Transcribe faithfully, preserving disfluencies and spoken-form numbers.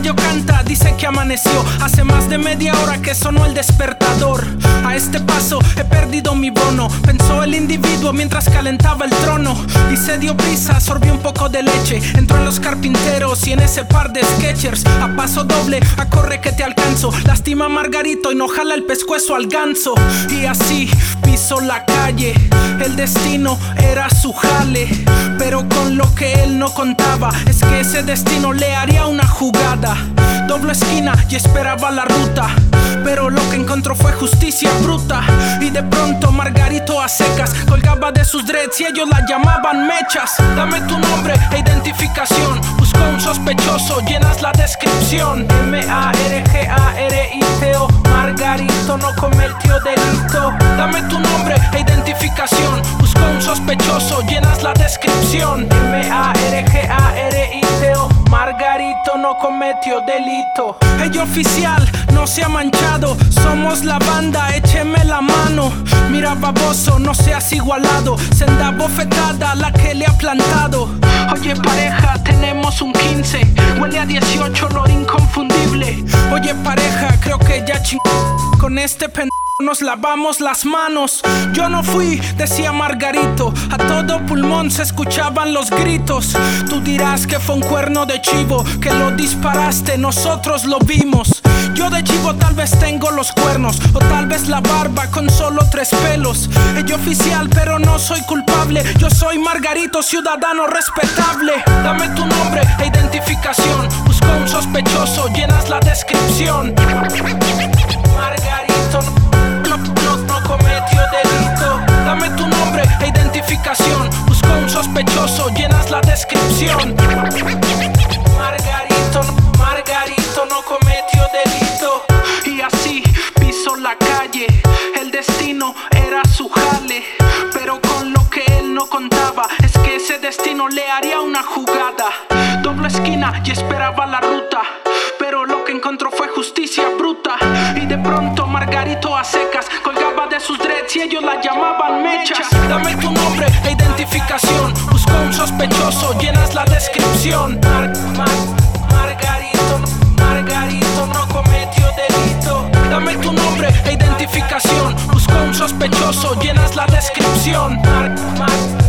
gallo canta, dice que amaneció. Hace más de media hora que sonó el despertador. A este paso he perdido mi bono, pensó el individuo mientras calentaba el trono. Y se dio prisa, sorbió un poco de leche, entró en los carpinteros y en ese par de Skechers. A paso doble, a corre que te alcanzo. Lastima a Margarito y no jala el pescuezo al ganso. Y así pisó la calle, el destino era su jale. Pero con lo que él no contaba es que ese destino le haría una jugada. Dobló esquina y esperaba la ruta, pero lo que encontró fue justicia bruta. Y de pronto Margarito a secas colgaba de sus dreads y ellos la llamaban mechas. Dame tu nombre e identificación, buscó un sospechoso, llenas la descripción. M A R G A R I T O, Margarito no cometió delito. Dame tu nombre e identificación, buscó un sospechoso, llenas la descripción. M A R G A R I T O, Margarito no cometió delito. Ey oficial, no se ha manchado, somos la banda, écheme la mano. Mira baboso, no seas igualado, senda bofetada la que le ha plantado. Oye pareja, tenemos un quince, huele a dieciocho, olor inconfundible. Oye pareja, creo que ya ching... con este pendejo nos lavamos las manos. Yo no fui, decía Margarito, a todo pulmón se escuchaban los gritos. Tú dirás que fue un cuerno de chivo, que lo disparaste, nosotros lo vimos. Yo de chivo tal vez tengo los cuernos, o tal vez la barba con solo tres pelos. Ella oficial, pero no soy culpable. Yo soy Margarito, ciudadano respetable. Dame tu nombre e identificación, busco un sospechoso, llenas la descripción. Margarito no, no, no cometió delito. Dame tu nombre e identificación, busco un sospechoso, llenas la descripción. Margarito, Margarito no cometió delito. Y así pisó la calle, el destino era su jale. Pero con lo que él no contaba es que ese destino le haría una jugada. Doble esquina y esperaba la ruta, pero lo que encontró fue justicia bruta. Y de pronto Margarito a secas colgaba de sus dreads y ellos la llamaban mechas. Dame tu nombre e identificación, buscó un sospechoso, llenas la descripción. Mar, Mar, Margarito, Margarito no cometió delito. Dame tu nombre e identificación, buscó un sospechoso, llenas la descripción. Mar, Mar,